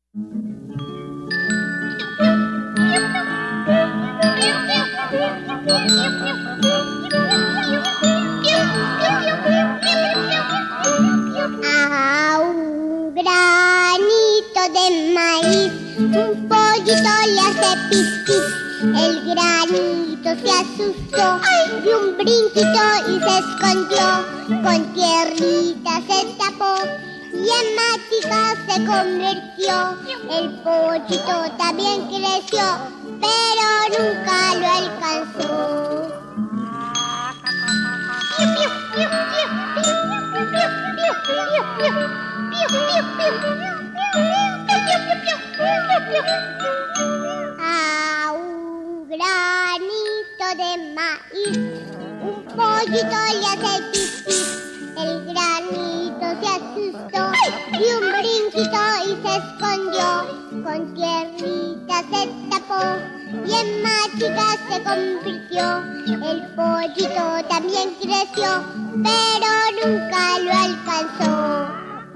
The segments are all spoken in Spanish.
A un granito de maíz, un pollito le hace pis pis. El granito se asustó, dio un brinquito y se escondió. Con tierrita se tapó y en matica se convirtió. El pollito también creció, pero nunca lo alcanzó. A un granito de maíz, un pollito le hace pis pis. El granito se asustó, dio un brinquito y se escondió. Con tierrita se tapó y en machica se convirtió. El pollito también creció, pero nunca lo alcanzó.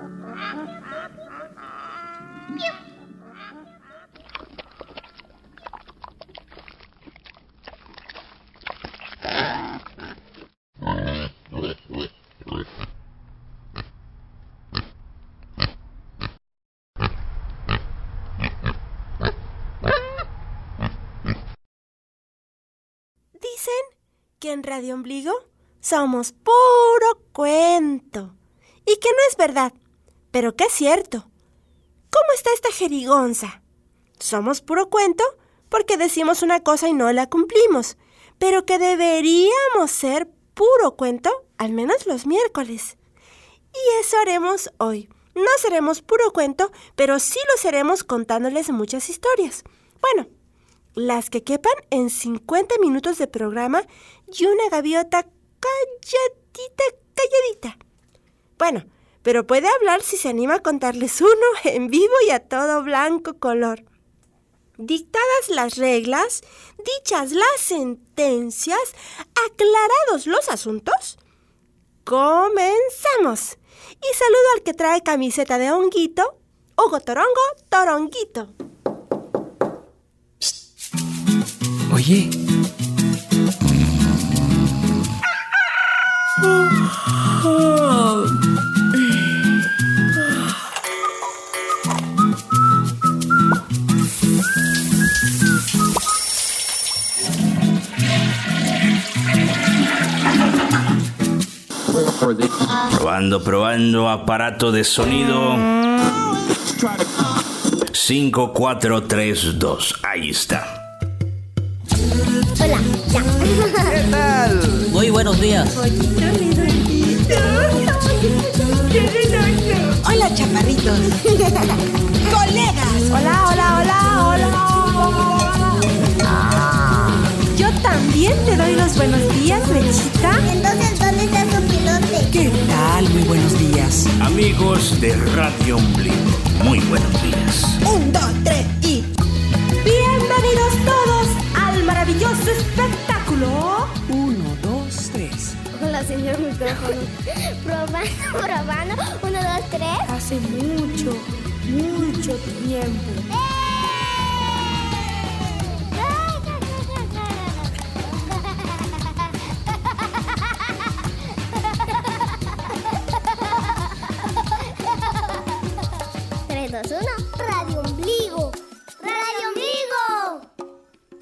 Dicen que en Radio Ombligo somos puro cuento. Y que no es verdad, pero que es cierto. ¿Cómo está esta jerigonza? Somos puro cuento porque decimos una cosa y no la cumplimos, pero que deberíamos ser puro cuento al menos los miércoles. Y eso haremos hoy. No seremos puro cuento, pero sí lo seremos contándoles muchas historias. Bueno, las que quepan en 50 minutos de programa y una gaviota calladita. Bueno, pero puede hablar si se anima a contarles uno en vivo y a todo blanco color. Dictadas las reglas, dichas las sentencias, aclarados los asuntos, comenzamos. Y saludo al que trae camiseta de honguito, Hugo Torongo, Toronguito. Oye. Probando, aparato de sonido. 5, 4, 3, 2. Ahí está. Hola, ya. ¿Qué tal? Muy buenos días. Hola, chaparritos. Colegas. Hola. Yo también te doy los buenos días, Lechita. Entonces, ¿dónde está su pilote? ¿Qué tal? Muy buenos días. Amigos de Radio Ombligo, muy buenos días. 1, 2, 3 y... Bienvenidos todos al maravilloso espectáculo. 1, 2, 3. Hola, señor micrófono. Probando. 1, 2, 3. Hace mucho tiempo. Radio Ombligo. ¡Radio Ombligo!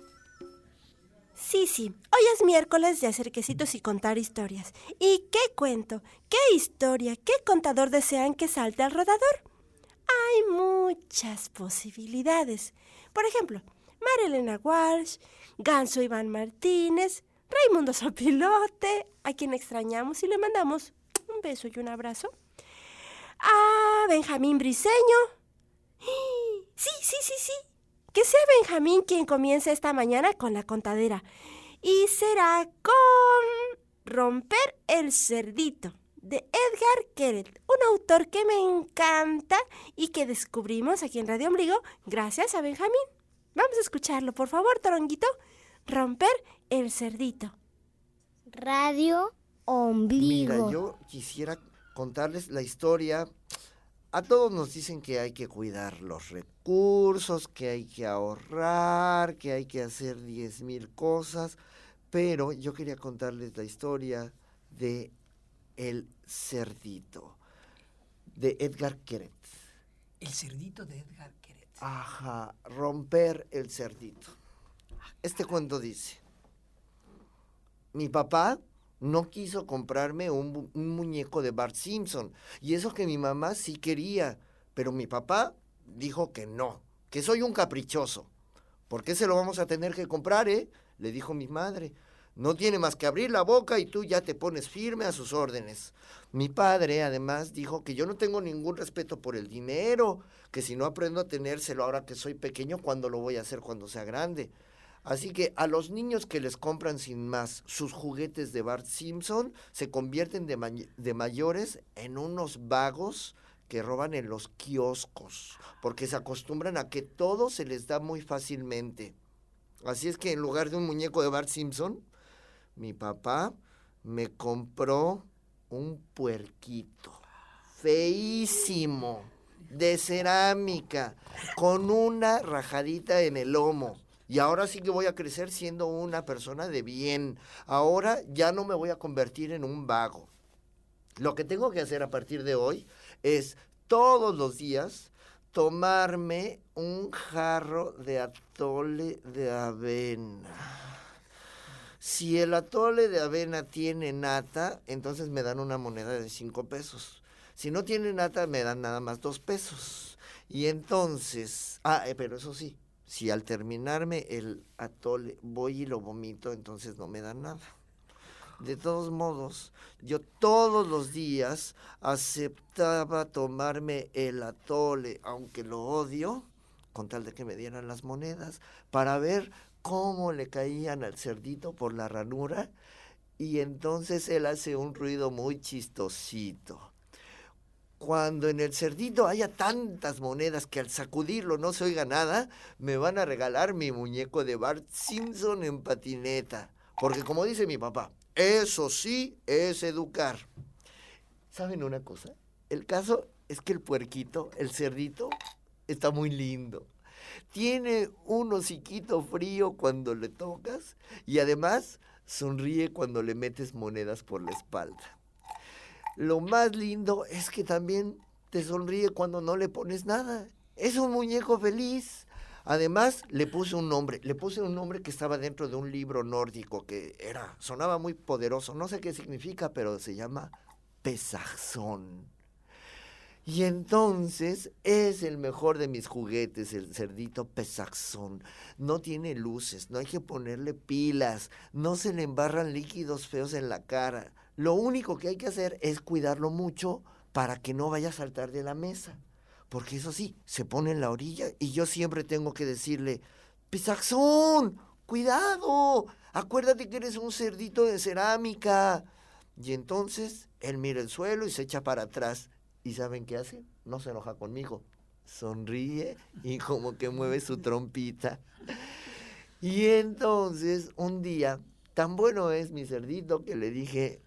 Sí. Hoy es miércoles de hacer quesitos y contar historias. ¿Y qué cuento? ¿Qué historia? ¿Qué contador desean que salte al rodador? Hay muchas posibilidades. Por ejemplo, Marilena Walsh, Ganso Iván Martínez, Raimundo Sopilote, a quien extrañamos y le mandamos un beso y un abrazo. A Benjamín Briceño. Sí. Que sea Benjamín quien comience esta mañana con la contadera. Y será con Romper el Cerdito, de Edgar Queret, un autor que me encanta y que descubrimos aquí en Radio Ombligo gracias a Benjamín. Vamos a escucharlo, por favor, Toronguito. Romper el Cerdito. Radio Ombligo. Mira, yo quisiera contarles la historia A todos nos dicen que hay que cuidar los recursos, que hay que ahorrar, que hay que hacer 10,000 cosas, pero yo quería contarles la historia de El Cerdito, de Edgar Queret. El cerdito de Edgar Queret. Ajá, romper el cerdito. Este cuento dice: mi papá no quiso comprarme un muñeco de Bart Simpson, y eso que mi mamá sí quería, pero mi papá dijo que no, que soy un caprichoso. ¿Por qué se lo vamos a tener que comprar, le dijo mi madre. No tiene más que abrir la boca y tú ya te pones firme a sus órdenes. Mi padre, además, dijo que yo no tengo ningún respeto por el dinero, que si no aprendo a tenérselo ahora que soy pequeño, ¿cuándo lo voy a hacer cuando sea grande? Así que a los niños que les compran sin más sus juguetes de Bart Simpson, se convierten de mayores en unos vagos que roban en los kioscos, porque se acostumbran a que todo se les da muy fácilmente. Así es que en lugar de un muñeco de Bart Simpson, mi papá me compró un puerquito feísimo, de cerámica, con una rajadita en el lomo. Y ahora sí que voy a crecer siendo una persona de bien. Ahora ya no me voy a convertir en un vago. Lo que tengo que hacer a partir de hoy es todos los días tomarme un jarro de atole de avena. Si el atole de avena tiene nata, entonces me dan una moneda de 5 pesos. Si no tiene nata, me dan nada más 2 pesos. Y entonces, pero eso sí, si al terminarme el atole voy y lo vomito, entonces no me dan nada. De todos modos, yo todos los días aceptaba tomarme el atole, aunque lo odio, con tal de que me dieran las monedas, para ver cómo le caían al cerdito por la ranura, y entonces él hace un ruido muy chistosito. Cuando en el cerdito haya tantas monedas que al sacudirlo no se oiga nada, me van a regalar mi muñeco de Bart Simpson en patineta. Porque como dice mi papá, eso sí es educar. ¿Saben una cosa? El caso es que el puerquito, el cerdito, está muy lindo. Tiene un hociquito frío cuando le tocas y además sonríe cuando le metes monedas por la espalda. Lo más lindo es que también te sonríe cuando no le pones nada. Es un muñeco feliz. Además, le puse un nombre que estaba dentro de un libro nórdico que sonaba muy poderoso. No sé qué significa, pero se llama Pesaxón. Y entonces es el mejor de mis juguetes, el cerdito Pesaxón. No tiene luces, no hay que ponerle pilas, no se le embarran líquidos feos en la cara. Lo único que hay que hacer es cuidarlo mucho para que no vaya a saltar de la mesa. Porque eso sí, se pone en la orilla y yo siempre tengo que decirle: Pesaxón, cuidado, acuérdate que eres un cerdito de cerámica. Y entonces él mira el suelo y se echa para atrás. ¿Y saben qué hace? No se enoja conmigo. Sonríe y como que mueve su trompita. Y entonces, un día, tan bueno es mi cerdito que le dije: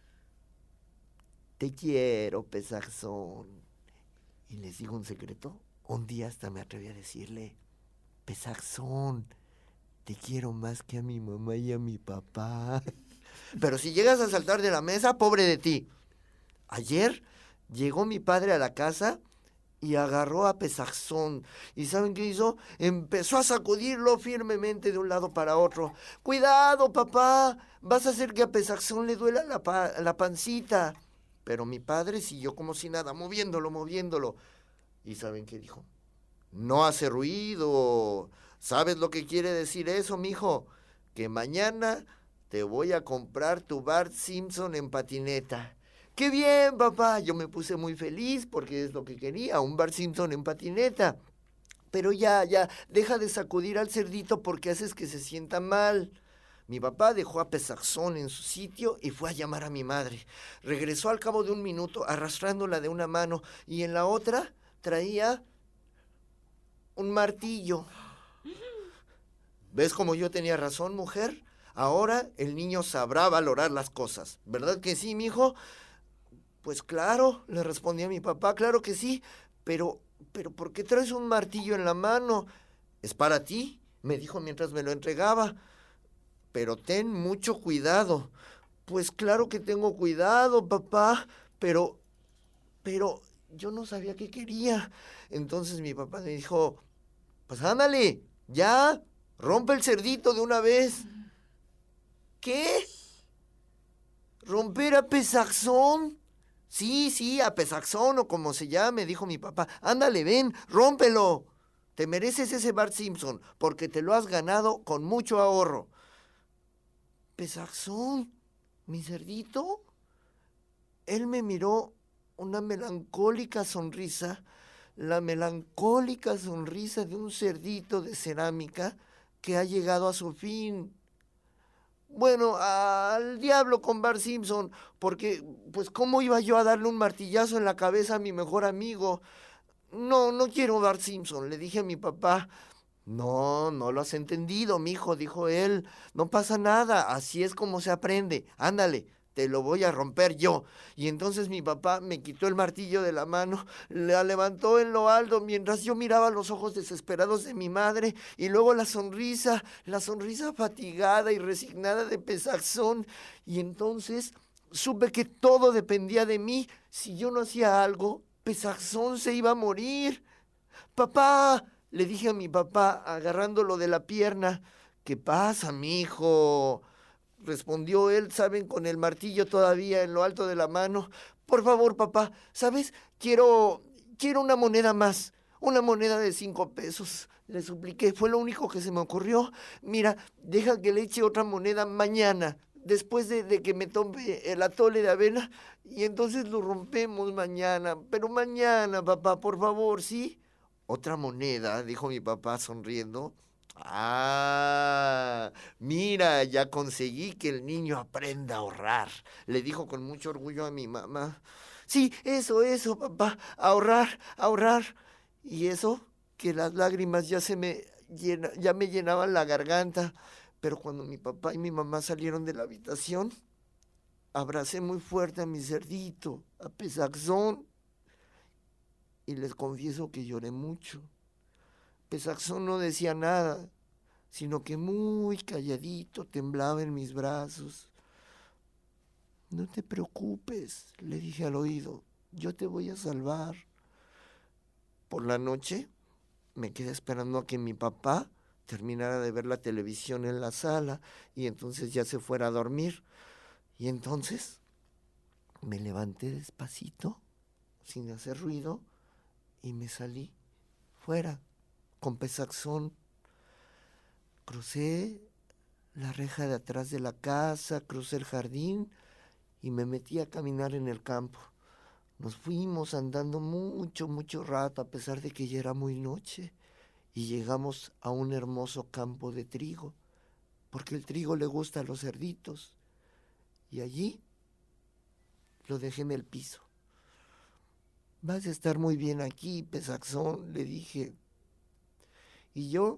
te quiero, Pesaxón. Y les digo un secreto. Un día hasta me atreví a decirle: Pesaxón, te quiero más que a mi mamá y a mi papá. Pero si llegas a saltar de la mesa, pobre de ti. Ayer llegó mi padre a la casa y agarró a Pesaxón. ¿Y saben qué hizo? Empezó a sacudirlo firmemente de un lado para otro. ¡Cuidado, papá! Vas a hacer que a Pesaxón le duela la pancita. Pero mi padre siguió como si nada, moviéndolo. ¿Y saben qué dijo? No hace ruido. ¿Sabes lo que quiere decir eso, mijo? Que mañana te voy a comprar tu Bart Simpson en patineta. ¡Qué bien, papá! Yo me puse muy feliz porque es lo que quería, un Bart Simpson en patineta. Pero ya, deja de sacudir al cerdito porque haces que se sienta mal. Mi papá dejó a Pesaxón en su sitio y fue a llamar a mi madre. Regresó al cabo de un minuto arrastrándola de una mano y en la otra traía un martillo. ¿Ves cómo yo tenía razón, mujer? Ahora el niño sabrá valorar las cosas. ¿Verdad que sí, mijo? Pues claro, le respondí a mi papá, claro que sí, Pero, ¿por qué traes un martillo en la mano? Es para ti, me dijo mientras me lo entregaba. Pero ten mucho cuidado. Pues claro que tengo cuidado, papá, pero yo no sabía qué quería. Entonces mi papá me dijo, pues ándale, ya, rompe el cerdito de una vez. ¿Qué? ¿Romper a Pesaxón? Sí, a Pesaxón o como se llame, dijo mi papá. Ándale, ven, rómpelo. Te mereces ese Bart Simpson, porque te lo has ganado con mucho ahorro. ¿Pesaxón? ¿Mi cerdito? Él me miró una melancólica sonrisa, la melancólica sonrisa de un cerdito de cerámica que ha llegado a su fin. Bueno, al diablo con Bart Simpson, porque, pues, ¿cómo iba yo a darle un martillazo en la cabeza a mi mejor amigo? No quiero Bart Simpson, le dije a mi papá. No lo has entendido, mijo, dijo él. No pasa nada, así es como se aprende. Ándale, te lo voy a romper yo. Y entonces mi papá me quitó el martillo de la mano, la levantó en lo alto mientras yo miraba los ojos desesperados de mi madre y luego la sonrisa fatigada y resignada de Pesaxón. Y entonces supe que todo dependía de mí. Si yo no hacía algo, Pesaxón se iba a morir. ¡Papá!, le dije a mi papá, agarrándolo de la pierna. ¿Qué pasa, mijo?, respondió él, ¿saben?, con el martillo todavía en lo alto de la mano. Por favor, papá, ¿sabes? Quiero una moneda más, una moneda de 5 pesos. Le supliqué, fue lo único que se me ocurrió. Mira, deja que le eche otra moneda mañana, después de que me tome el atole de avena, y entonces lo rompemos mañana. Pero mañana, papá, por favor, ¿sí? ¿Otra moneda?, dijo mi papá sonriendo. Ah, mira, ya conseguí que el niño aprenda a ahorrar, le dijo con mucho orgullo a mi mamá. Sí, eso, papá, ahorrar. Y eso, que las lágrimas ya me llenaban la garganta. Pero cuando mi papá y mi mamá salieron de la habitación, abracé muy fuerte a mi cerdito, a Pesaxón, y les confieso que lloré mucho. Pesaxón no decía nada, sino que muy calladito temblaba en mis brazos. No te preocupes, le dije al oído, yo te voy a salvar. Por la noche me quedé esperando a que mi papá terminara de ver la televisión en la sala y entonces ya se fuera a dormir. Y entonces me levanté despacito, sin hacer ruido, y me salí fuera con Pesaxón. Crucé la reja de atrás de la casa, crucé el jardín y me metí a caminar en el campo. Nos fuimos andando mucho rato, a pesar de que ya era muy noche, y llegamos a un hermoso campo de trigo, porque el trigo le gusta a los cerditos, y allí lo dejé en el piso. Vas a estar muy bien aquí, Pesaxón, le dije. Y yo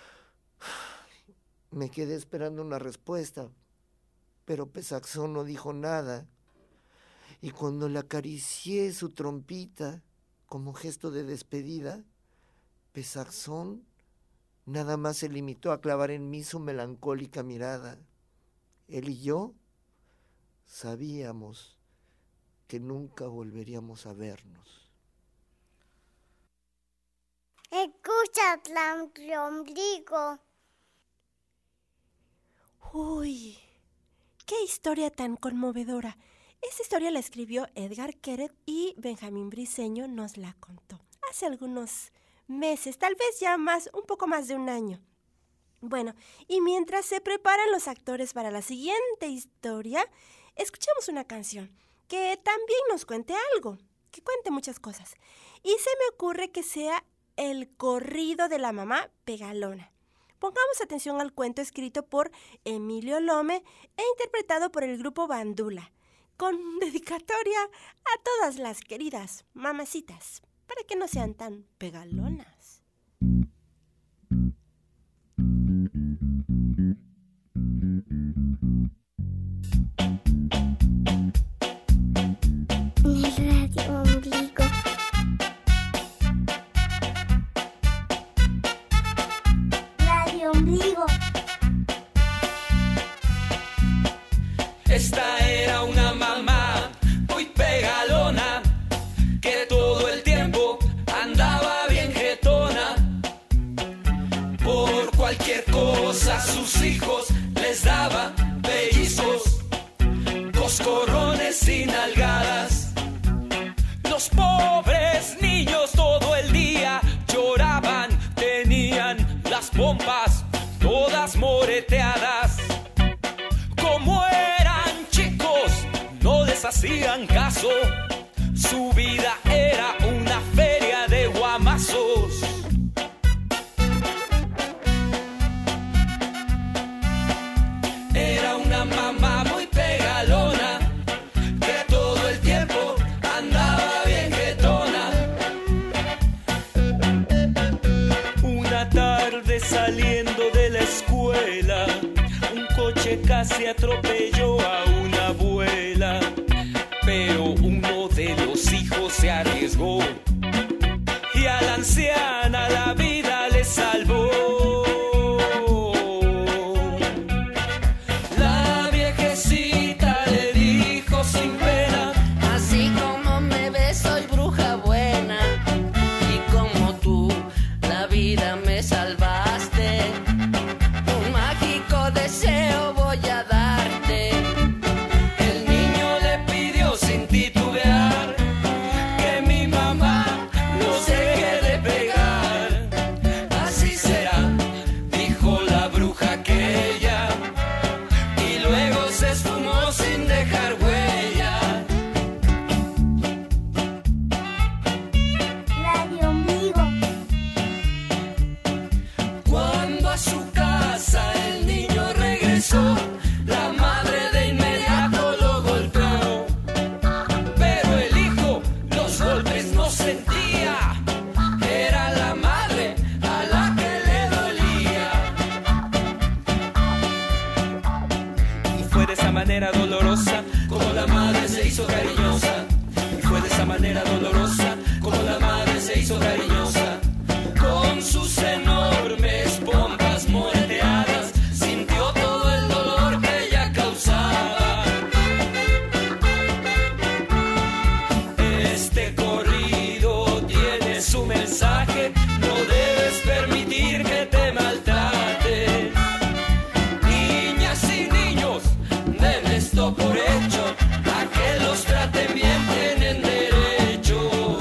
me quedé esperando una respuesta, pero Pesaxón no dijo nada. Y cuando le acaricié su trompita como gesto de despedida, Pesaxón nada más se limitó a clavar en mí su melancólica mirada. Él y yo sabíamos que nunca volveríamos a vernos. Escucha, ombligo. Uy, qué historia tan conmovedora. Esta historia la escribió Edgar Queret y Benjamín Briceño nos la contó hace algunos meses, tal vez ya un poco más de un año. Bueno, y mientras se preparan los actores para la siguiente historia, escuchamos una canción que también nos cuente algo, que cuente muchas cosas. Y se me ocurre que sea El corrido de la mamá Pegalona. Pongamos atención al cuento escrito por Emilio Lome e interpretado por el grupo Bandula, con dedicatoria a todas las queridas mamacitas, para que no sean tan pegalonas. Radio Ombligo. ombligo. Esta era una mamá muy pegalona, que todo el tiempo andaba bien jetona. Por cualquier cosa a sus hijos les daba pellizcos, coscorrones y nalgadas. Los pobres niños todo el día lloraban, tenían las pompas todas moreteadas. Como eran chicos, no les hacían caso, su vida era una feria de guamazos. Era una mamá muy pegalona, que todo el tiempo andaba bien jetona. Una tarde saliendo de la escuela, un coche casi atropelló a una abuela, pero uno de los hijos se arriesgó y a la anciana la vida le salvó. La viejecita le dijo sin pena: así como me ves soy bruja buena, y como tú la vida me salvaste, un mágico deseo voy a darte. El niño le pidió sin titubear que mi mamá no se deje de pegar. Así será, dijo la bruja aquella, y luego se esfumó sin dejar huella. Radio ombligo. Cuando a su casa el niño regresó, la madre de inmediato lo golpeó. Pero el hijo los golpes no sentía, era la madre a la que le dolía. Y fue de esa manera dolorosa como la madre se hizo cariñosa. Y fue de esa manera dolorosa como la madre se hizo cariñosa. Con sus enormes pompas moreteadas, sintió todo el dolor que ella causaba. Este corrido tiene su mensaje: no debes permitir que te maltrate. Niñas y niños, den esto por hecho, a que los traten bien tienen derecho.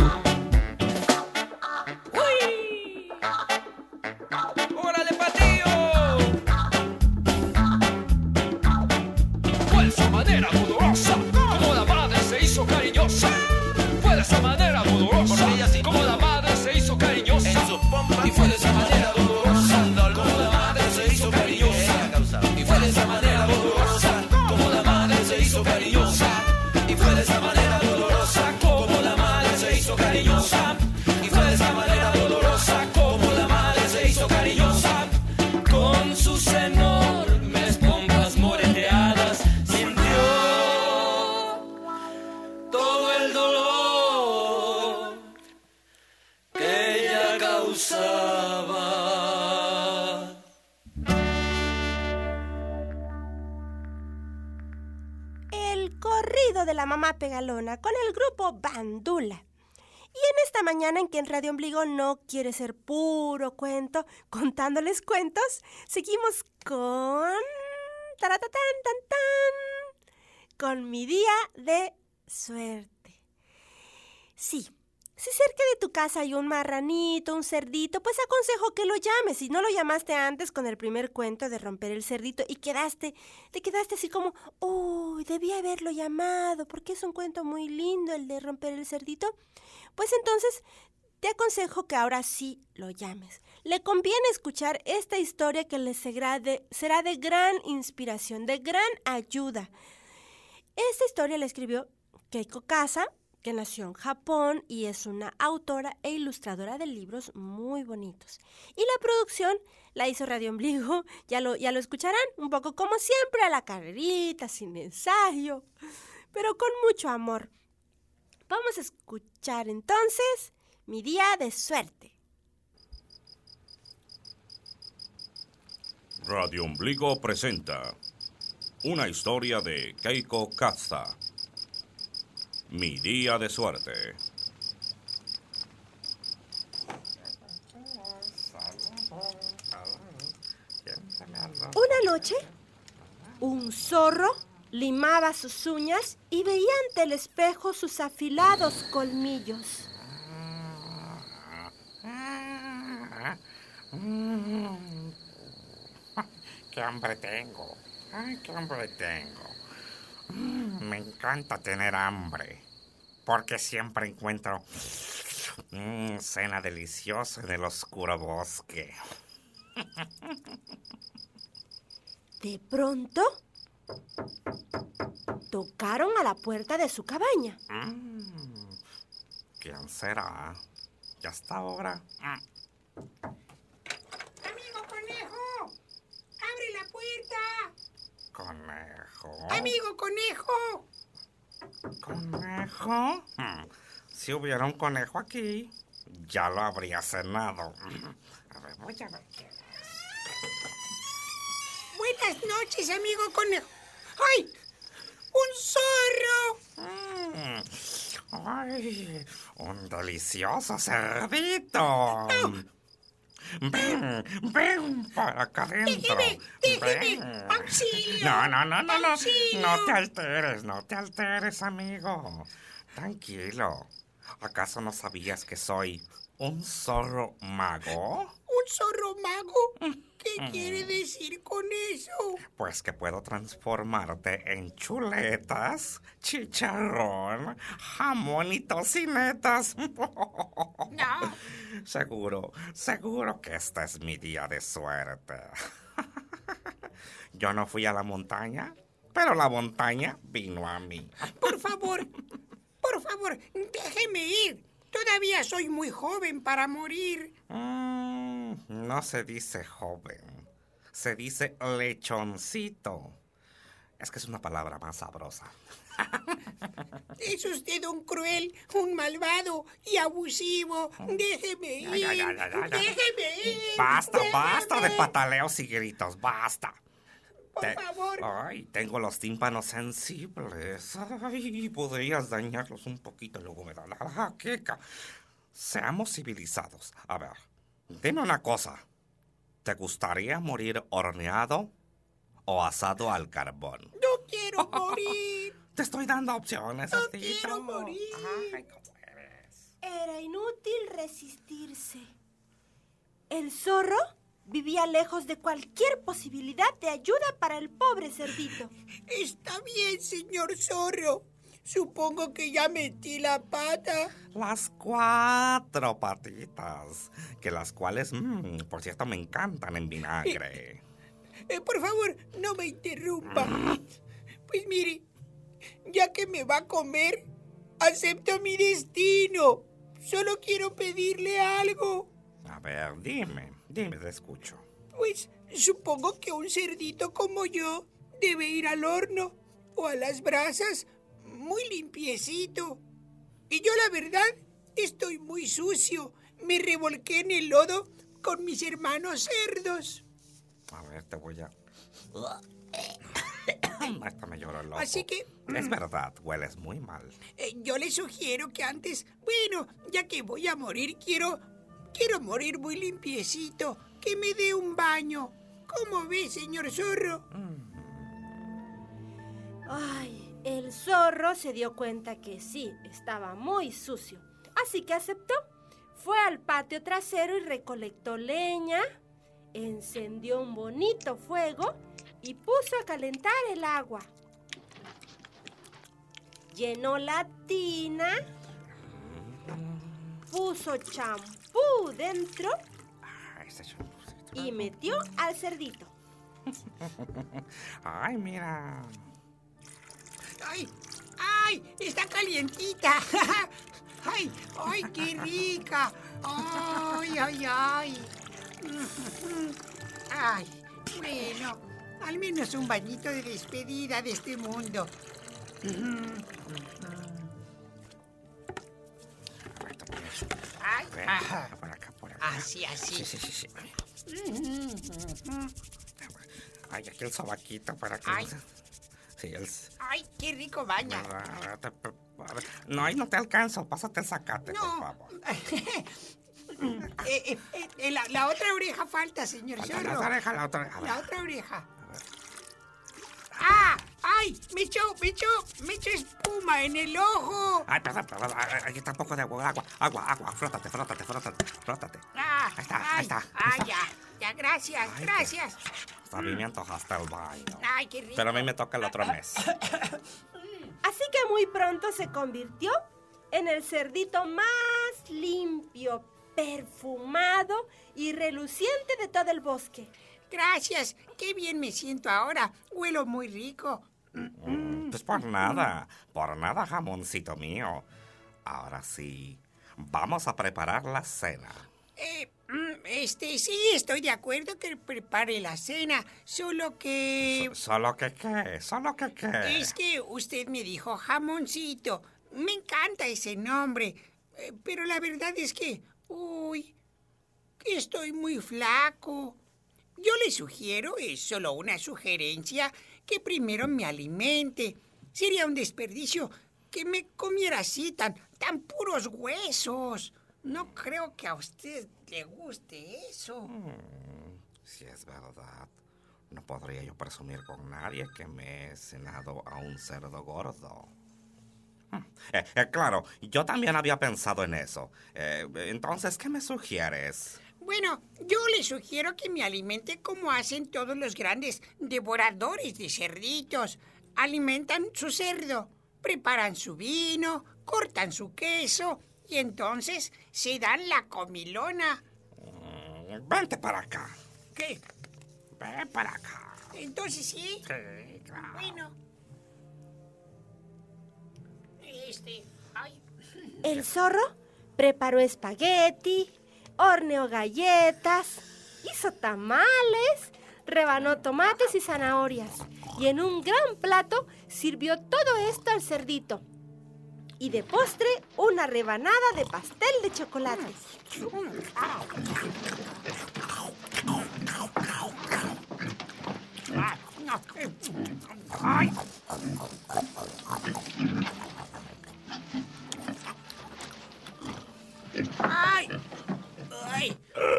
¡Uy! ¡Órale, patío! Fue de esa manera dolorosa como la madre se hizo cariñosa. Fue de esa manera dolorosa como la madre se hizo cariñosa. Y fue de esa manera dolorosa como la madre se hizo cariñosa. Y fue de esa manera dolorosa como la madre se hizo cariñosa. Y fue de esa manera dolorosa como la madre se hizo cariñosa. Y fue de esa manera dolorosa como la madre se hizo cariñosa. Con sus enormes pompas moreteadas, sintió todo el dolor que ella causaba. El corrido de la mamá pegalona con el grupo Bandula. Y en esta mañana en que en Radio Ombligo no quiere ser puro cuento, contándoles cuentos, seguimos con... ¡Taratatán, tan, tan! Con mi día de suerte. Sí, si cerca de tu casa hay un marranito, un cerdito, pues aconsejo que lo llames. Si no lo llamaste antes con el primer cuento de romper el cerdito y te quedaste así como, uy, debí haberlo llamado, porque es un cuento muy lindo el de romper el cerdito, pues entonces te aconsejo que ahora sí lo llames. Le conviene escuchar esta historia que les será de gran inspiración, de gran ayuda. Esta historia la escribió Keiko Kasa, que nació en Japón y es una autora e ilustradora de libros muy bonitos. Y la producción la hizo Radio Ombligo, ya lo escucharán, un poco como siempre, a la carrerita, sin ensayo, pero con mucho amor. Vamos a escuchar entonces Mi día de suerte. Radio Ombligo presenta una historia de Keiko Katza. Mi día de suerte. Una noche, un zorro limaba sus uñas y veía ante el espejo sus afilados colmillos. ¡Qué hambre tengo! ¡Ay, qué hambre tengo! Me encanta tener hambre, porque siempre encuentro cena deliciosa en el oscuro bosque. De pronto, tocaron a la puerta de su cabaña. ¿Quién será? ¿Ya está ahora? ¡Amigo conejo! ¡Abre la puerta! ¿Conejo? ¡Amigo conejo! ¿Conejo? Si hubiera un conejo aquí, ya lo habría cenado. A ver, voy a ver qué es. Buenas noches, amigo conejo. ¡Ay! ¡Un zorro! ¡Ay! ¡Un delicioso cerdito! Ven para acá adentro. Déjeme. Ven. ¡Auxilio! No. ¡Auxilio! No te alteres, amigo. Tranquilo. ¿Acaso no sabías que soy un zorro mago? ¿Un zorro mago? ¿Qué quiere decir con eso? Pues que puedo transformarte en chuletas, chicharrón, jamón y tocinetas. No. Seguro que este es mi día de suerte. Yo no fui a la montaña, pero la montaña vino a mí. Por favor, déjeme ir. Todavía soy muy joven para morir. No se dice joven, se dice lechoncito. Es que es una palabra más sabrosa. Es usted un cruel, un malvado y abusivo. Déjeme ir. Déjeme ir. Basta de pataleos y gritos, basta. Por favor. Ay, tengo los tímpanos sensibles. Ay, podrías dañarlos un poquito y luego me da la jaqueca. Seamos civilizados. A ver, dime una cosa. ¿Te gustaría morir horneado o asado al carbón? No quiero morir. Te estoy dando opciones, No cerdito. quiero morir. Ay, ¿cómo eres? Era inútil resistirse. El zorro vivía lejos de cualquier posibilidad de ayuda para el pobre cerdito. Está bien, señor zorro. Supongo que ya metí la pata. Las 4 patitas, que las cuales, por cierto, me encantan en vinagre. Por favor, no me interrumpa. Pues mire, ya que me va a comer, acepto mi destino. Solo quiero pedirle algo. A ver, dime, te escucho. Pues supongo que un cerdito como yo debe ir al horno o a las brasas muy limpiecito. Y yo la verdad estoy muy sucio. Me revolqué en el lodo con mis hermanos cerdos. A ver, te voy a... Hasta me lloró el ojo. Así que... Es verdad, hueles muy mal. Yo le sugiero que antes... Bueno, ya que voy a morir, quiero morir muy limpiecito. Que me dé un baño. ¿Cómo ve, señor zorro? Ay, el zorro se dio cuenta que sí, estaba muy sucio. Así que aceptó. Fue al patio trasero y recolectó leña, encendió un bonito fuego y puso a calentar el agua. Llenó la tina, puso champú dentro y metió al cerdito. Ay, mira. ¡Ay! ¡Está calientita! ¡Ay! ¡Qué rica! ¡Ay! ¡Ay! Bueno, al menos un bañito de despedida de este mundo. Ay, Por acá. así. Sí. Ay, aquí el sobaquito para que... Ay. Sí, Ay, qué rico baña. No, ahí no te alcanzo. Pásate el zacate, por No. favor. La otra oreja falta, señor Falta zorro. la oreja, la otra. A ver. La otra oreja. ¡Ah! ¡Ay! Me echó espuma en el ojo. Ay, perdón. Aquí está un poco de agua. Agua. Frótate. Ah, Ahí está. Ya, gracias, Ay, gracias. A mí me antojaste el baño. Ay, qué rico. Pero a mí me toca el otro mes. Así que muy pronto se convirtió en el cerdito más limpio, perfumado y reluciente de todo el bosque. Gracias, qué bien me siento ahora. Huelo muy rico. Pues por nada, jamoncito mío. Ahora sí, vamos a preparar la cena. Sí, estoy de acuerdo que prepare la cena, solo que... ¿Solo que qué? Es que usted me dijo jamoncito. Me encanta ese nombre, pero la verdad es que... Uy, que estoy muy flaco. Yo le sugiero, es solo una sugerencia, que primero me alimente. Sería un desperdicio que me comiera así, tan puros huesos. No creo que a usted le guste eso. Si es verdad, no podría yo presumir con nadie que me he cenado a un cerdo gordo. Claro, yo también había pensado en eso. Entonces, ¿qué me sugieres? Bueno, yo le sugiero que me alimente como hacen todos los grandes devoradores de cerditos. Alimentan su cerdo, preparan su vino, cortan su queso y entonces se dan la comilona. Vente para acá. ¿Qué? Ven para acá. Entonces sí. Sí, claro. Bueno. Ay. El zorro preparó espagueti, horneó galletas, hizo tamales, rebanó tomates y zanahorias y en un gran plato sirvió todo esto al cerdito. Y de postre, una rebanada de pastel de chocolate. Ay. Ay. Ay.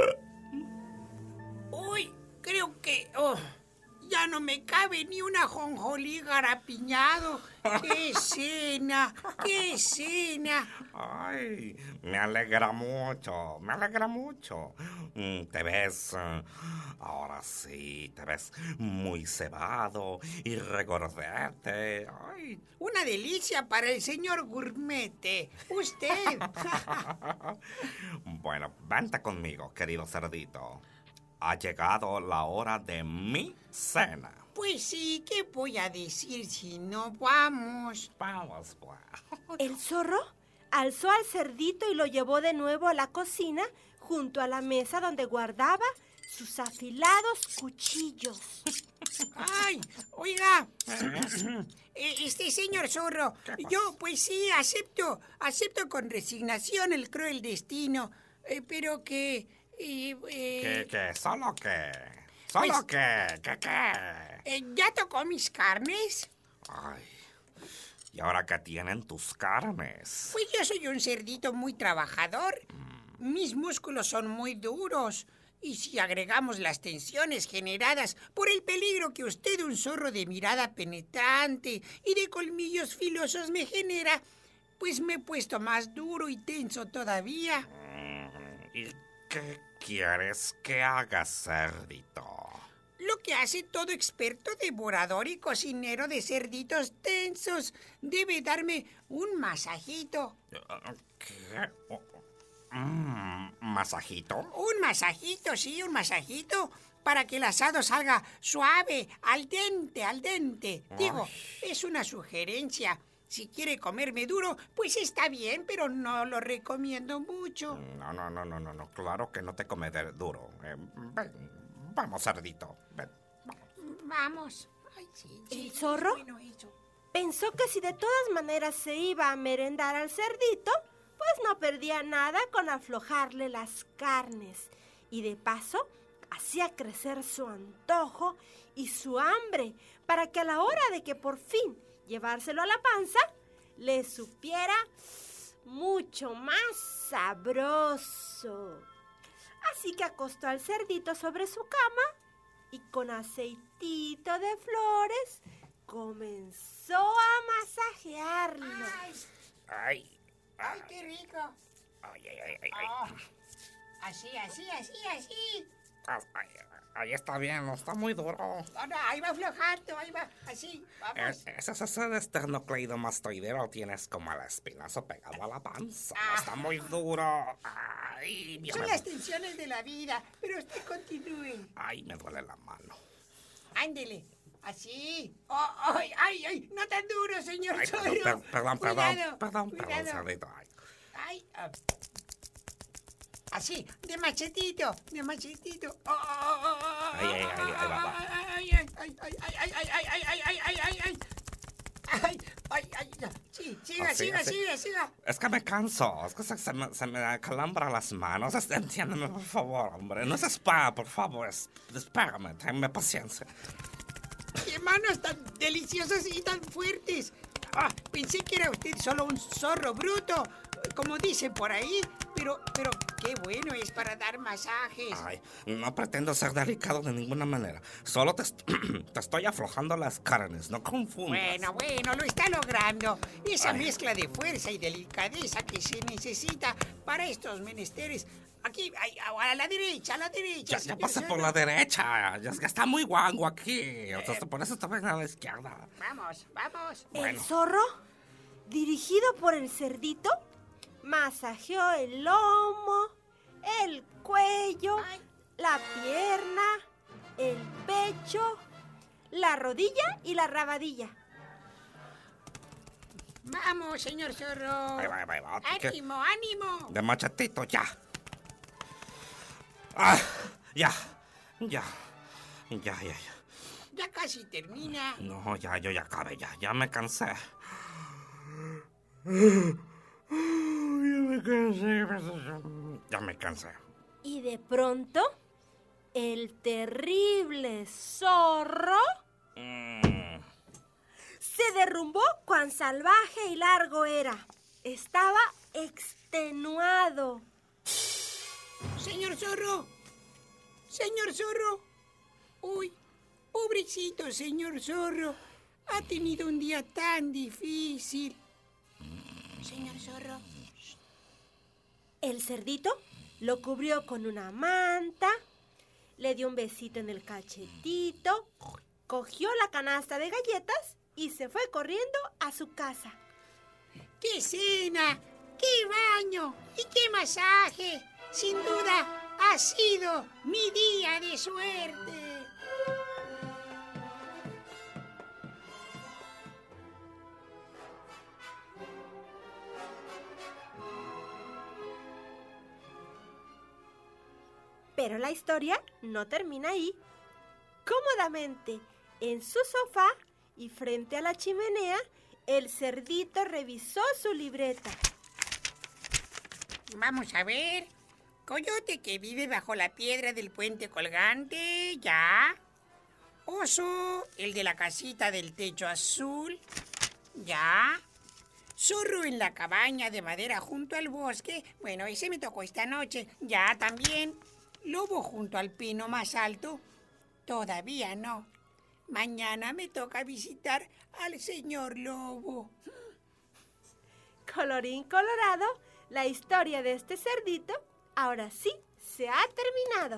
Uy, creo que ya no me cabe ni un ajonjolí garapiñado. ¡Qué cena! ¡Qué cena! Ay, me alegra mucho. Te ves, ahora sí, te ves muy cebado y regordete. Ay. Una delicia para el señor Gourmete. Usted. Bueno, vente conmigo, querido cerdito. Ha llegado la hora de mi cena. Pues sí, ¿qué voy a decir si no vamos? Vamos, pues. El zorro alzó al cerdito y lo llevó de nuevo a la cocina junto a la mesa donde guardaba sus afilados cuchillos. ¡Ay! Oiga, señor zorro, yo pues sí acepto con resignación el cruel destino, pero que... ¿Qué? ¿Solo qué? Pues- ¿Qué? ¿Ya tocó mis carnes? Ay, ¿y ahora qué tienen tus carnes? Pues yo soy un cerdito muy trabajador. Mis músculos son muy duros. Y si agregamos las tensiones generadas por el peligro que usted, un zorro de mirada penetrante y de colmillos filosos, me genera, pues me he puesto más duro y tenso todavía. ¿Y qué quieres que haga, cerdito? Lo que hace todo experto devorador y cocinero de cerditos tensos. Debe darme un masajito. ¿Qué? ¿Masajito? Un masajito, sí, un masajito. Para que el asado salga suave, al dente. Digo, es una sugerencia. Si quiere comerme duro, pues está bien, pero no lo recomiendo mucho. No, claro que no te comeré duro. Ven, vamos, cerdito, ven. Vamos. Ay, sí, ¿El zorro? Bueno, eso. Pensó que si de todas maneras se iba a merendar al cerdito, pues no perdía nada con aflojarle las carnes. Y de paso, hacía crecer su antojo y su hambre para que a la hora de que por fin llevárselo a la panza, le supiera mucho más sabroso. Así que acostó al cerdito sobre su cama y con aceitito de flores comenzó a masajearlo. Ay, ¡Ay, qué rico! ay, ay, ay, ay. Oh, así. Ahí está bien, no está muy duro. No, ahí va aflojando, ahí va, así, vamos. Ese esternocleidomastoideo tienes como el espinazo pegado a la panza. No está muy duro. Ay, Dios Son mío. las tensiones de la vida, pero usted continúe. Ay, me duele la mano. Ándele, así. Oh, ay, no tan duro, señor Ay, Zorro. perdón, Cuidado. cerdito. Ay. Ay, así, de machetito. Ay, va. Ay, sí, Así. siga. Es que me canso, es que se me calambra las manos. Entiéndeme, por favor, hombre. No es spa, por favor. Espérame, tenme paciencia. ¡Qué manos tan deliciosas y tan fuertes! Pensé que era usted solo un zorro bruto, como dicen por ahí, pero qué bueno es para dar masajes. Ay, no pretendo ser delicado de ninguna manera. Solo te estoy aflojando las carnes, no confundas. Bueno, lo está logrando. Esa mezcla de fuerza y delicadeza que se necesita para estos menesteres. Aquí, a la derecha, Ya señor pasé por Zorro. la derecha, ya está muy guango aquí. Entonces, por eso estaba a la izquierda. Vamos. El zorro, dirigido por el cerdito, masajeó el lomo, el cuello, la pierna, el pecho, la rodilla y la rabadilla. Vamos, señor Zorro. Ahí va. Ánimo. De machetito, ya. Ya. Ya casi termina. No, yo ya acabé, ya me cansé. Ya me cansé. Y de pronto, el terrible zorro se derrumbó cuán salvaje y largo era. Estaba extenuado. Señor Zorro. Uy, pobrecito señor Zorro. Ha tenido un día tan difícil. Señor Zorro. El cerdito lo cubrió con una manta, le dio un besito en el cachetito, cogió la canasta de galletas y se fue corriendo a su casa. ¡Qué cena! ¡Qué baño! ¡Y qué masaje! Sin duda, ha sido mi día de suerte. Pero la historia no termina ahí. Cómodamente, en su sofá y frente a la chimenea, el cerdito revisó su libreta. Vamos a ver. Coyote que vive bajo la piedra del puente colgante, ya. Oso, el de la casita del techo azul, ya. Zorro en la cabaña de madera junto al bosque, bueno, ese me tocó esta noche, ya también. Lobo junto al pino más alto, todavía no. Mañana me toca visitar al señor Lobo. Colorín colorado, la historia de este cerdito ahora sí se ha terminado.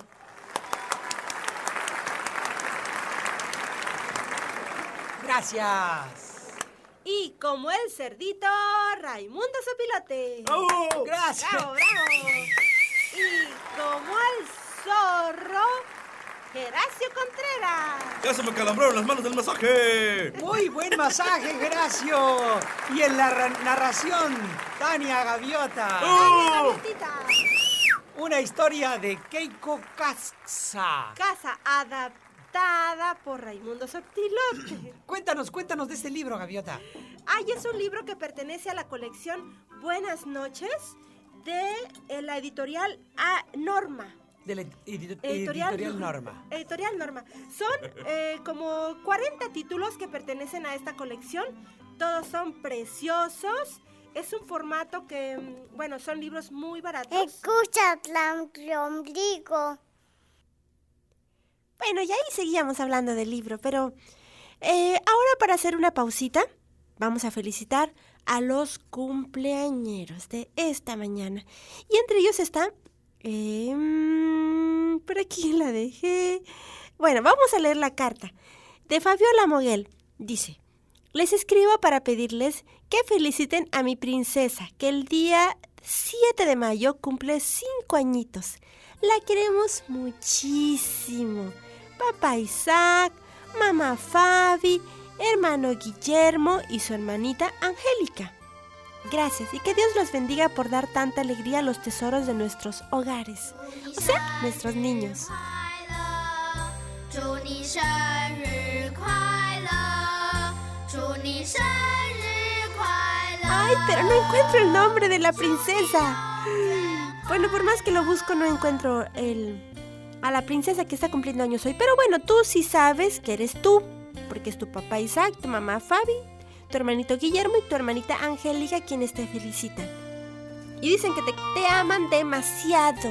Gracias. Y como el cerdito, Raimundo Sopilote. ¡Oh! Gracias. ¡Bravo, bravo! Y como el zorro, Geracio Contreras. ¡Ya se me calambraron las manos del masaje! Muy buen masaje, Geracio. Y en la narración, Tania Gaviota. ¡Oh! Gaviotita. Una historia de Keiko Katza. Casa adaptada por Raimundo Sopilote. Cuéntanos de este libro, Gaviota. Es un libro que pertenece a la colección Buenas noches de la editorial Norma. de la editorial Norma. Editorial Norma. Son como 40 títulos que pertenecen a esta colección. Todos son preciosos. Es un formato que, bueno, son libros muy baratos. Escucha, ombligo. Bueno, y ahí seguíamos hablando del libro, pero ahora para hacer una pausita, vamos a felicitar a los cumpleañeros de esta mañana. Y entre ellos está... por aquí la dejé. Bueno, vamos a leer la carta de Fabiola Moguel. Dice: les escribo para pedirles que feliciten a mi princesa, que el día 7 de mayo cumple 5 añitos. La queremos muchísimo. Papá Isaac, mamá Fabi, hermano Guillermo y su hermanita Angélica. Gracias y que Dios los bendiga por dar tanta alegría a los tesoros de nuestros hogares, o sea, nuestros niños. Ay, pero no encuentro el nombre de la princesa. Bueno, por más que lo busco no encuentro a la princesa que está cumpliendo años hoy. Pero bueno, tú sí sabes que eres tú, porque es tu papá Isaac, tu mamá Fabi, tu hermanito Guillermo y tu hermanita Angélica quienes te felicitan. Y dicen que te aman demasiado.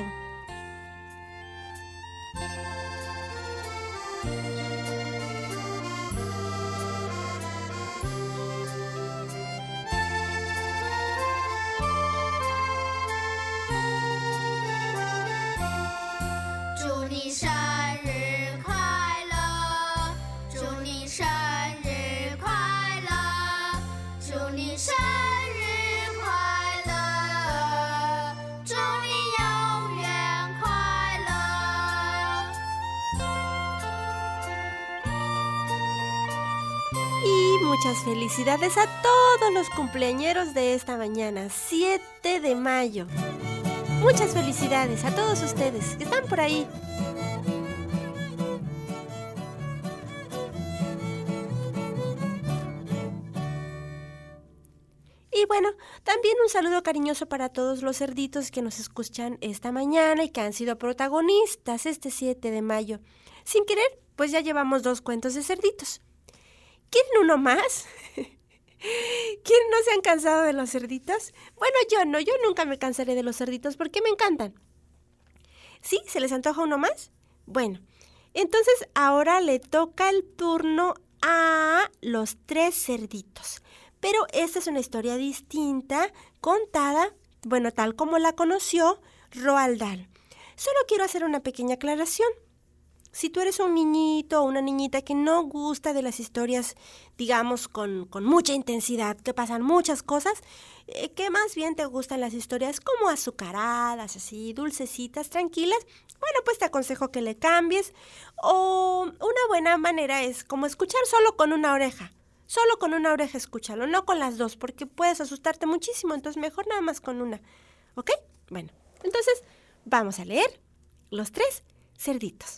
Muchas felicidades a todos los cumpleañeros de esta mañana, 7 de mayo. Muchas felicidades a todos ustedes que están por ahí. Y bueno, también un saludo cariñoso para todos los cerditos que nos escuchan esta mañana y que han sido protagonistas este 7 de mayo. Sin querer, pues ya llevamos 2 cuentos de cerditos. ¿Quieren uno más? ¿Quién no se han cansado de los cerditos? Bueno, yo nunca me cansaré de los cerditos porque me encantan. ¿Sí? ¿Se les antoja uno más? Bueno, entonces ahora le toca el turno a los 3 cerditos. Pero esta es una historia distinta, contada, bueno, tal como la conoció Roald Dahl. Solo quiero hacer una pequeña aclaración. Si tú eres un niñito o una niñita que no gusta de las historias, digamos, con mucha intensidad, que pasan muchas cosas, que más bien te gustan las historias como azucaradas, así, dulcecitas, tranquilas, bueno, pues te aconsejo que le cambies. O una buena manera es como escuchar solo con una oreja. Solo con una oreja escúchalo, no con las 2, porque puedes asustarte muchísimo, entonces mejor nada más con una. ¿Ok? Bueno, entonces vamos a leer los 3 cerditos.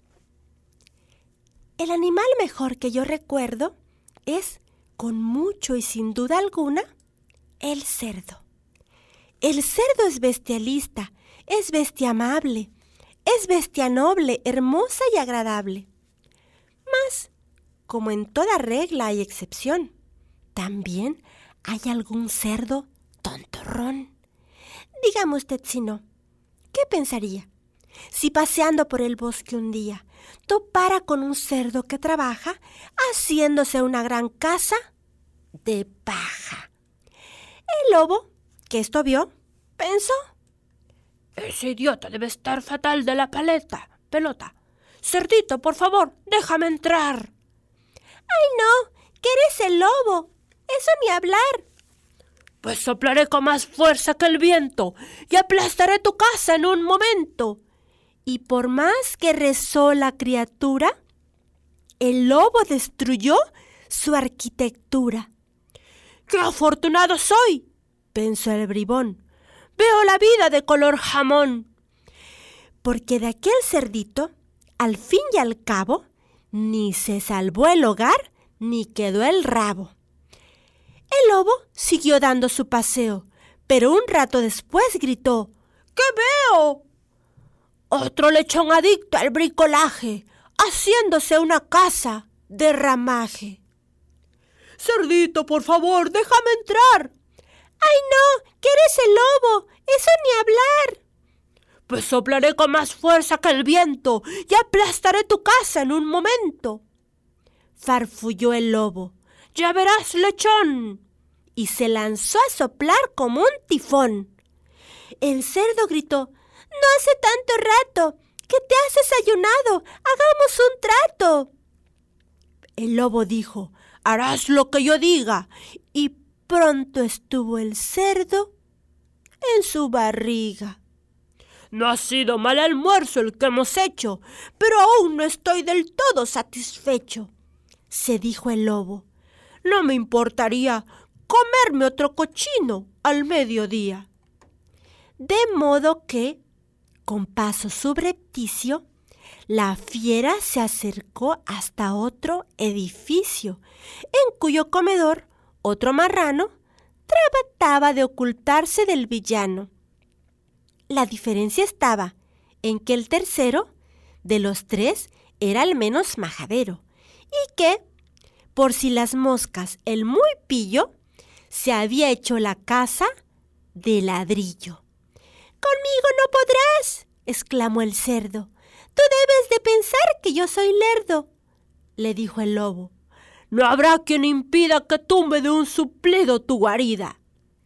El animal mejor que yo recuerdo es, con mucho y sin duda alguna, el cerdo. El cerdo es bestialista, es bestia amable, es bestia noble, hermosa y agradable. Mas, como en toda regla hay excepción, también hay algún cerdo tontorrón. Dígame usted si no, ¿qué pensaría si paseando por el bosque un día topara con un cerdo que trabaja haciéndose una gran casa de paja? El lobo, que esto vio, pensó: ese idiota debe estar fatal de la pelota. Cerdito, por favor, déjame entrar. ¡Ay, no! ¡Que eres el lobo! ¡Eso ni hablar! Pues soplaré con más fuerza que el viento y aplastaré tu casa en un momento. Y por más que rezó la criatura, el lobo destruyó su arquitectura. ¡Qué afortunado soy!, pensó el bribón. Veo la vida de color jamón. Porque de aquel cerdito, al fin y al cabo, ni se salvó el hogar, ni quedó el rabo. El lobo siguió dando su paseo, pero un rato después gritó: ¿qué veo? Otro lechón adicto al bricolaje, haciéndose una casa de ramaje. Cerdito, por favor, déjame entrar. ¡Ay, no! ¡Que eres el lobo! ¡Eso ni hablar! Pues soplaré con más fuerza que el viento y aplastaré tu casa en un momento. Farfulló el lobo. ¡Ya verás, lechón! Y se lanzó a soplar como un tifón. El cerdo gritó: «No hace tanto rato que te has desayunado. Hagamos un trato». El lobo dijo: «Harás lo que yo diga». Y pronto estuvo el cerdo en su barriga. «No ha sido mal almuerzo el que hemos hecho, pero aún no estoy del todo satisfecho», se dijo el lobo. «No me importaría comerme otro cochino al mediodía». De modo que, con paso subrepticio, la fiera se acercó hasta otro edificio, en cuyo comedor otro marrano trataba de ocultarse del villano. La diferencia estaba en que el tercero de los tres era el menos majadero y que, por si las moscas, el muy pillo se había hecho la casa de ladrillo. «Conmigo no podrás», exclamó el cerdo. «Tú debes de pensar que yo soy lerdo», le dijo el lobo. «No habrá quien impida que tumbe de un suplido tu guarida».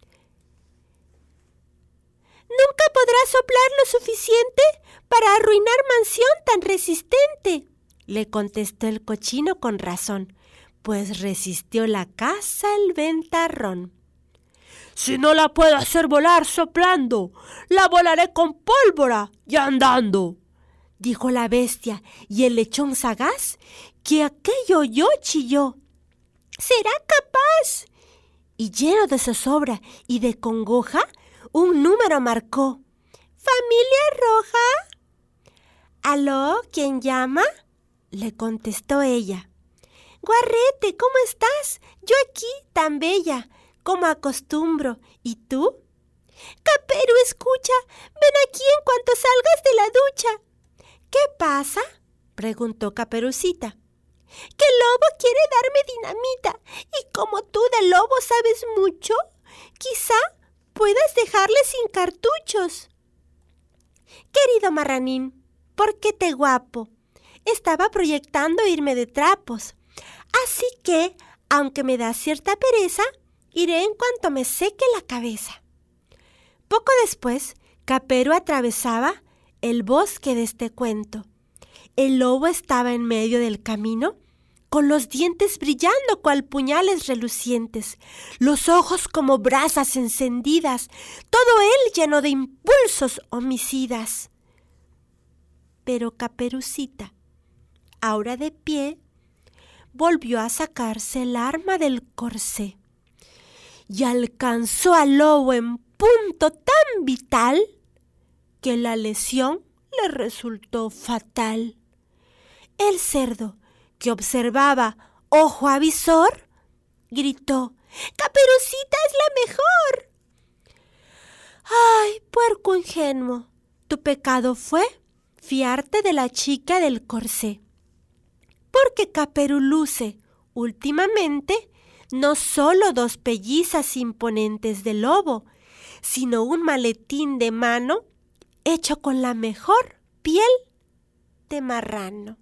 «Nunca podrás soplar lo suficiente para arruinar mansión tan resistente», le contestó el cochino con razón, pues resistió la casa el ventarrón. «Si no la puedo hacer volar soplando, la volaré con pólvora y andando», dijo la bestia, y el lechón sagaz, que aquello oyó, chilló: «¿Será capaz?». Y lleno de zozobra y de congoja, un número marcó: «¿Familia roja?». «¿Aló? ¿Quién llama?», le contestó ella. «Guarrete, ¿cómo estás? Yo aquí, tan bella, como acostumbro. ¿Y tú?». «Caperu, escucha, ven aquí en cuanto salgas de la ducha». «¿Qué pasa?», preguntó Caperucita. «Que el lobo quiere darme dinamita, y como tú de lobo sabes mucho, quizá puedas dejarle sin cartuchos». «Querido marranín, ¿por qué te guapo? Estaba proyectando irme de trapos. Así que, aunque me da cierta pereza, iré en cuanto me seque la cabeza». Poco después, Caperu atravesaba el bosque de este cuento. El lobo estaba en medio del camino, con los dientes brillando cual puñales relucientes, los ojos como brasas encendidas, todo él lleno de impulsos homicidas. Pero Caperucita, ahora de pie, volvió a sacarse el arma del corsé y alcanzó al lobo en punto tan vital que la lesión le resultó fatal. El cerdo, que observaba ojo avisor, gritó: «¡Caperucita es la mejor!». «Ay, puerco ingenuo, tu pecado fue fiarte de la chica del corsé, porque Caperu luce últimamente no solo 2 pellizas imponentes de lobo, sino un maletín de mano hecho con la mejor piel de marrano».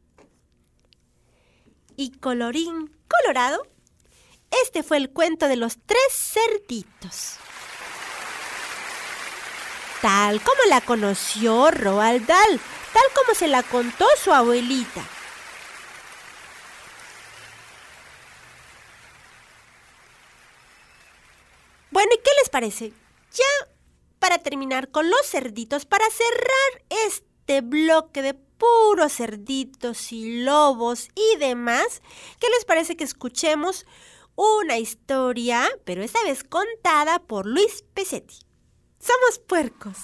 Y colorín colorado, este fue el cuento de los 3 cerditos. Tal como la conoció Roald Dahl, tal como se la contó su abuelita. Bueno, ¿y qué les parece? Ya para terminar con los cerditos, para cerrar este bloque de puros cerditos y lobos y demás, ¿qué les parece que escuchemos una historia, pero esta vez contada por Luis Pesetti? Somos puercos.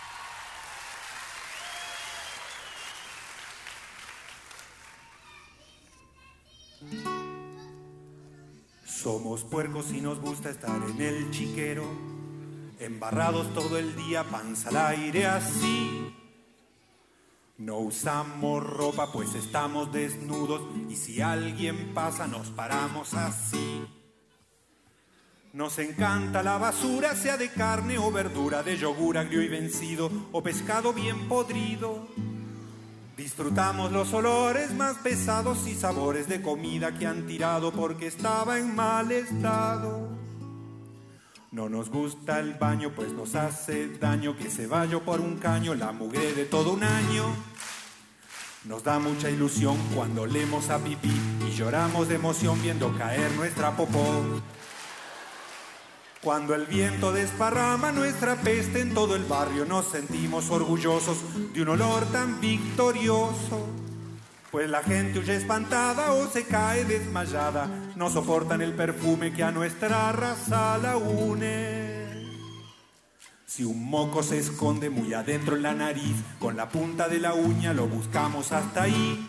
Somos puercos y nos gusta estar en el chiquero, embarrados todo el día, panza al aire así. No usamos ropa pues estamos desnudos y si alguien pasa nos paramos así. Nos encanta la basura, sea de carne o verdura, de yogur agrio y vencido o pescado bien podrido. Disfrutamos los olores más pesados y sabores de comida que han tirado porque estaba en mal estado. No nos gusta el baño pues nos hace daño que se vaya por un caño la mugre de todo un año. Nos da mucha ilusión cuando olemos a pipí y lloramos de emoción viendo caer nuestra popó. Cuando el viento desparrama nuestra peste en todo el barrio nos sentimos orgullosos de un olor tan victorioso. Pues la gente huye espantada o se cae desmayada, no soportan el perfume que a nuestra raza la une. Si un moco se esconde muy adentro en la nariz, con la punta de la uña lo buscamos hasta ahí.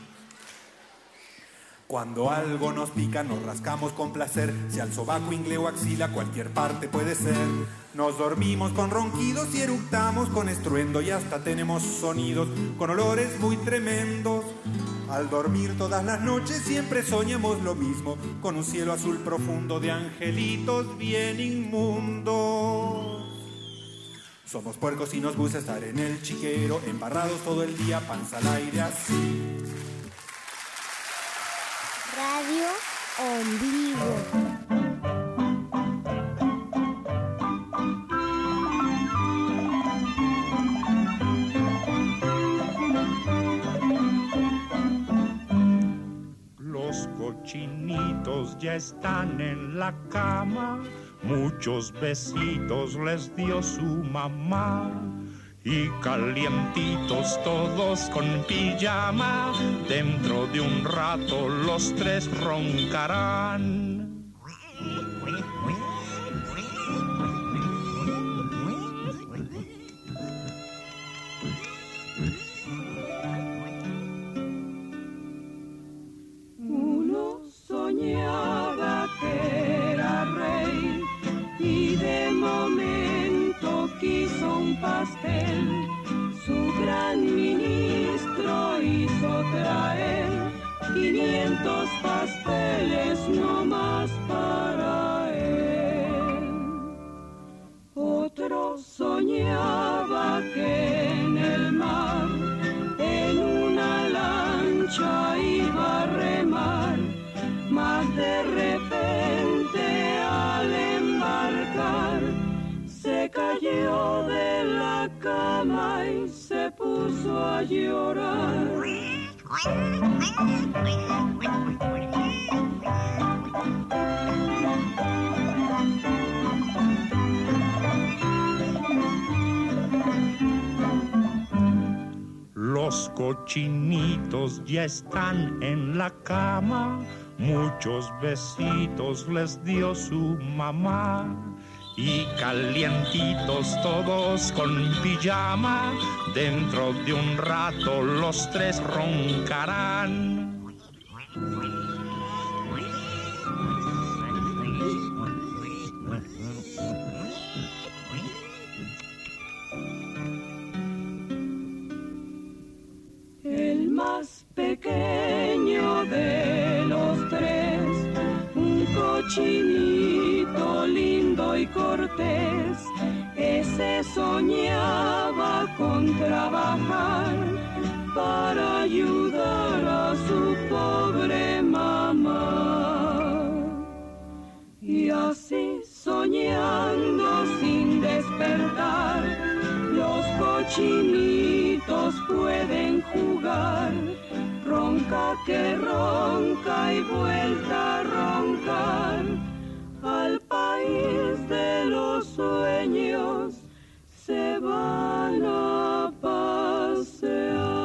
Cuando algo nos pica nos rascamos con placer, sea el sobaco, ingle o axila, cualquier parte puede ser. Nos dormimos con ronquidos y eructamos con estruendo y hasta tenemos sonidos con olores muy tremendos. Al dormir todas las noches siempre soñamos lo mismo, con un cielo azul profundo de angelitos bien inmundos. Somos puercos y nos gusta estar en el chiquero, embarrados todo el día, panza al aire así. Radio Ombligo. Los cochinitos ya están en la cama, muchos besitos les dio su mamá. Y calientitos todos con pijama, dentro de un rato los tres roncarán. Uno soñaba que era rey y de momento quiso un pastel. Su gran ministro hizo traer 500 pasteles no más para él. Otro soñaba que en el mar, en una lancha iba a remar, mas de repente al embarcar se cayó de la cama y se puso a llorar. Los cochinitos ya están en la cama, muchos besitos les dio su mamá. Y calientitos todos con pijama, dentro de un rato los tres roncarán. El más pequeño de los tres, un cochinito lindo y cortés, ese soñaba con trabajar para ayudar a su pobre mamá. Y así soñando sin despertar, los cochinitos pueden jugar. Ronca que ronca y vuelta a roncar, al país de los sueños se van a pasear.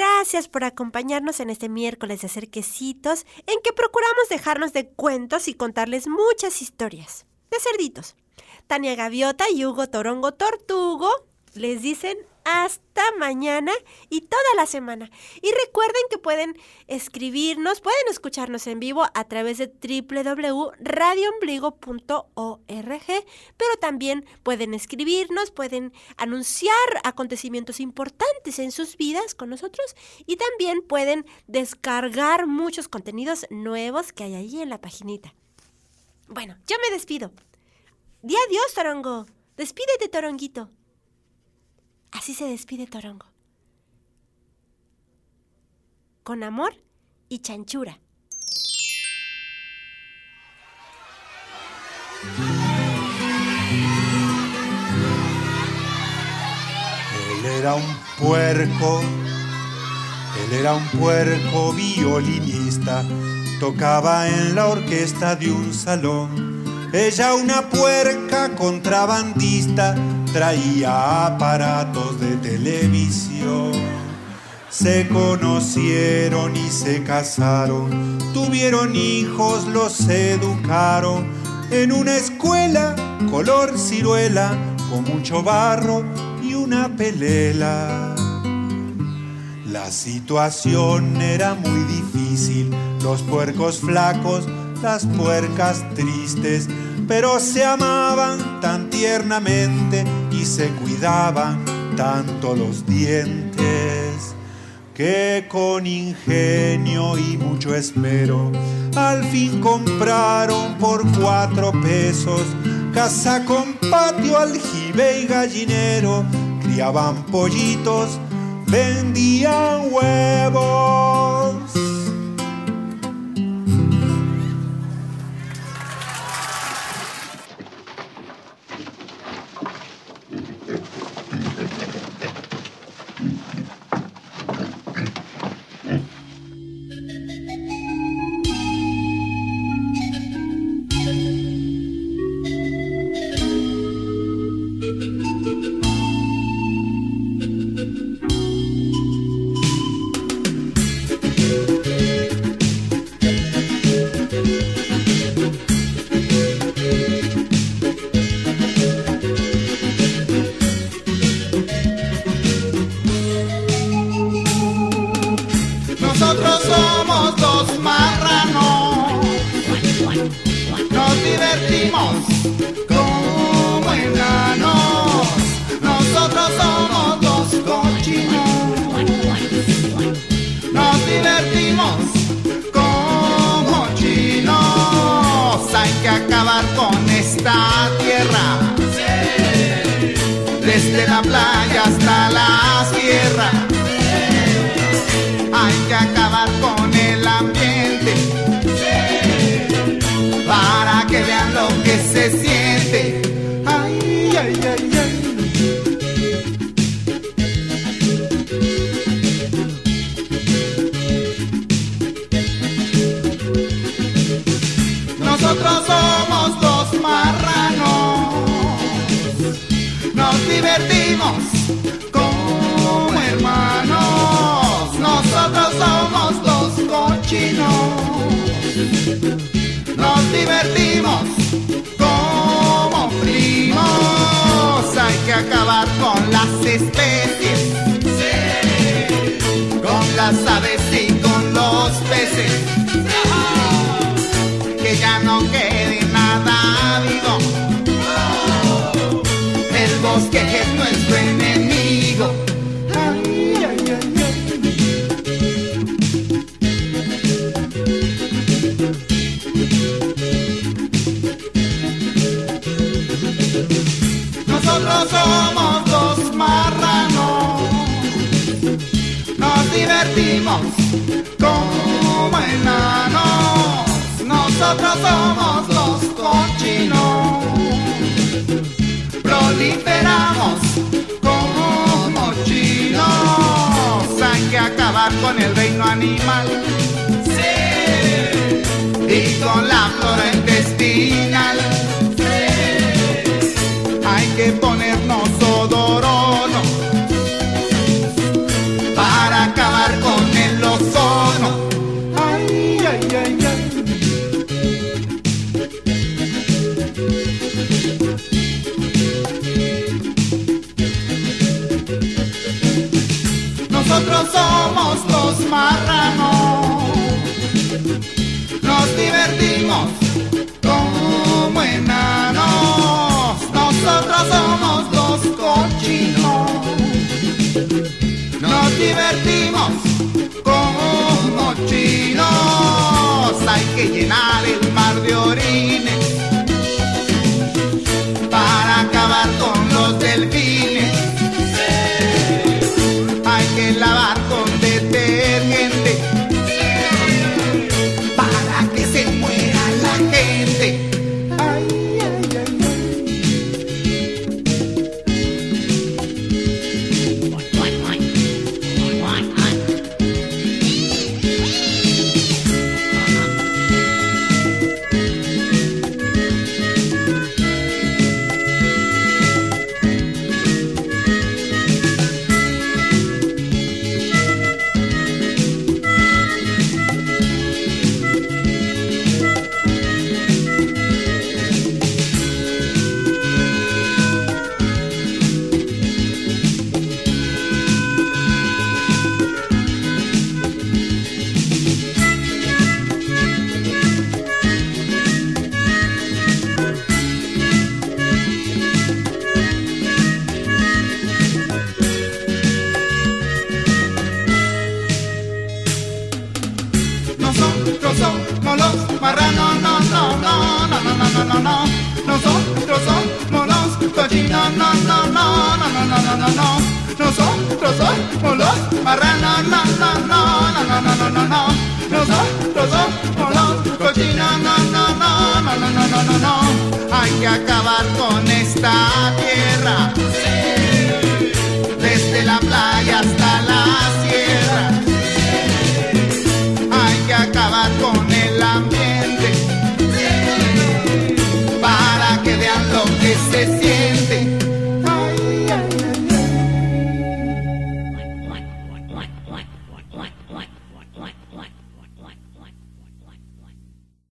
Gracias por acompañarnos en este miércoles de Hacer Quesitos, en que procuramos dejarnos de cuentos y contarles muchas historias de cerditos. Tania Gaviota y Hugo Torongo Tortugo les dicen hasta mañana y toda la semana. Y recuerden que pueden escribirnos, pueden escucharnos en vivo a través de www.radioombligo.org, pero también pueden escribirnos, pueden anunciar acontecimientos importantes en sus vidas con nosotros y también pueden descargar muchos contenidos nuevos que hay allí en la paginita. Bueno, yo me despido. Di adiós, Torongo. Despídete, Toronguito. Así se despide Torongo. Con amor y chanchura. Él era un puerco violinista, tocaba en la orquesta de un salón. Ella una puerca contrabandista, traía aparatos de televisión. Se conocieron y se casaron, tuvieron hijos, los educaron en una escuela color ciruela, con mucho barro y una pelela. La situación era muy difícil, los puercos flacos, las puercas tristes, pero se amaban tan tiernamente y se cuidaban tanto los dientes, que con ingenio y mucho esmero al fin compraron por 4 pesos casa con patio, aljibe y gallinero. Criaban pollitos, vendían huevos. Nosotros somos 2 marranos, nos divertimos como enanos. Nosotros somos 2 cochinos, nos divertimos como chinos. Hay que acabar con esta tierra, desde la playa hasta la sierra. Hay que acabar con el ambiente, para que vean lo que se siente. Ay, ay, ay, ay. Nosotros somos 2 marranos, nos divertimos como hermanos. Nosotros somos 2 cochinos, nos divertimos como primos. Hay que acabar con las especies, con las aves y con los peces, que ya no quede nada vivo. El bosque es nuestro enemigo. Ay, ay, ay, ay. Nosotros somos 2 marranos, nos divertimos como enanos. Nosotros somos 2 cochinos, proliferamos como chinos. Hay que acabar con el reino animal, y con la flora intestinal. Hay que ponernos odorono para acabar con nosotros somos los marranos. Nos divertimos como enanos. Nosotros somos los cochinos. Nos divertimos como chinos. Hay que llenar el mar de orines para acabar con los delfines. Hay que lavar con detergente para que se muera la gente. Ay, ay, ay, nosotros somos los marranos, no, no, no, no, no, no, no, no, no. Nosotros somos los cochinos, no, no, no, no, no, no, no, no, no. Nosotros somos los marranos, no, no, no, no, no, no, no, no, no. Nosotros somos los cochinos, no, no, no, no, no, no, no, no, no. Hay que acabar con esta tierra, desde la playa hasta la sierra. Hay que acabar con el ambiente para que vean lo que se siente.